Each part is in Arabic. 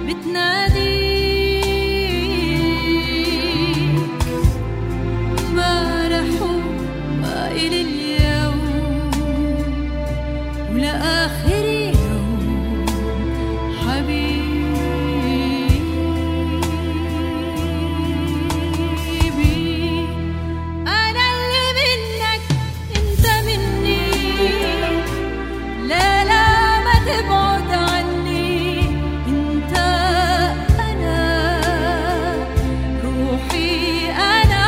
بتناديك امبارح وإلى اليوم ولآخر يوم حبيبي. أنا اللي منك أنت مني، لا لا ما تبعد عني. أنت أنا روحي، أنا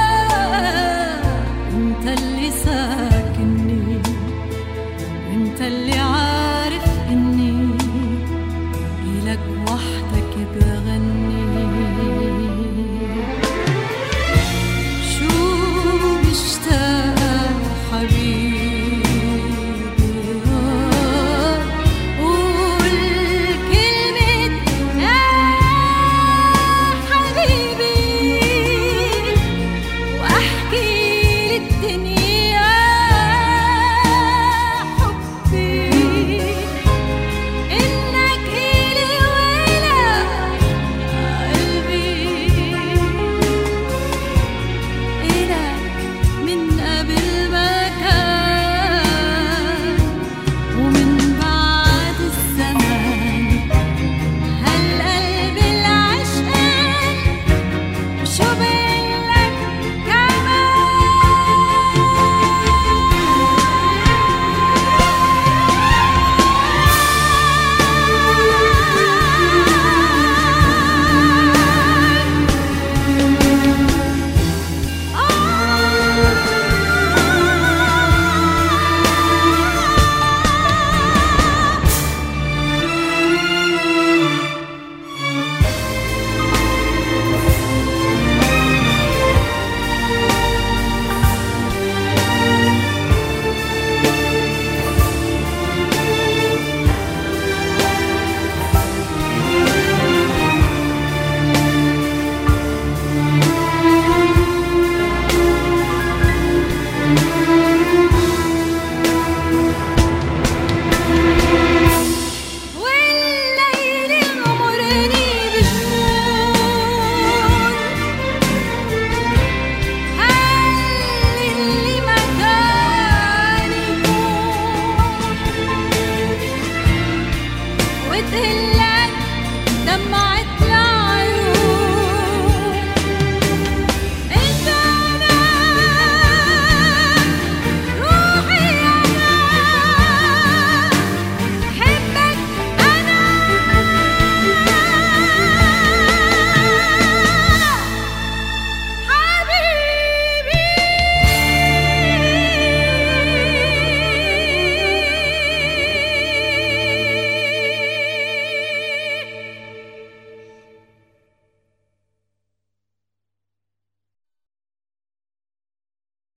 أنت اللي ساكنني، أنت اللي عارف إني إلك وحدك بغني. شو مشتاق حبيبي، قول كلمة يا حبيبي وأحكي للدنيا حبي، إنك إلي وإلى قلبي، إلك من قبل ما كان ومن بعد الزمان. هالقلب العشقان شو بقلك والليل يغمرني بجنون؟ خلي اللي ما كان يكون وتهلك دمع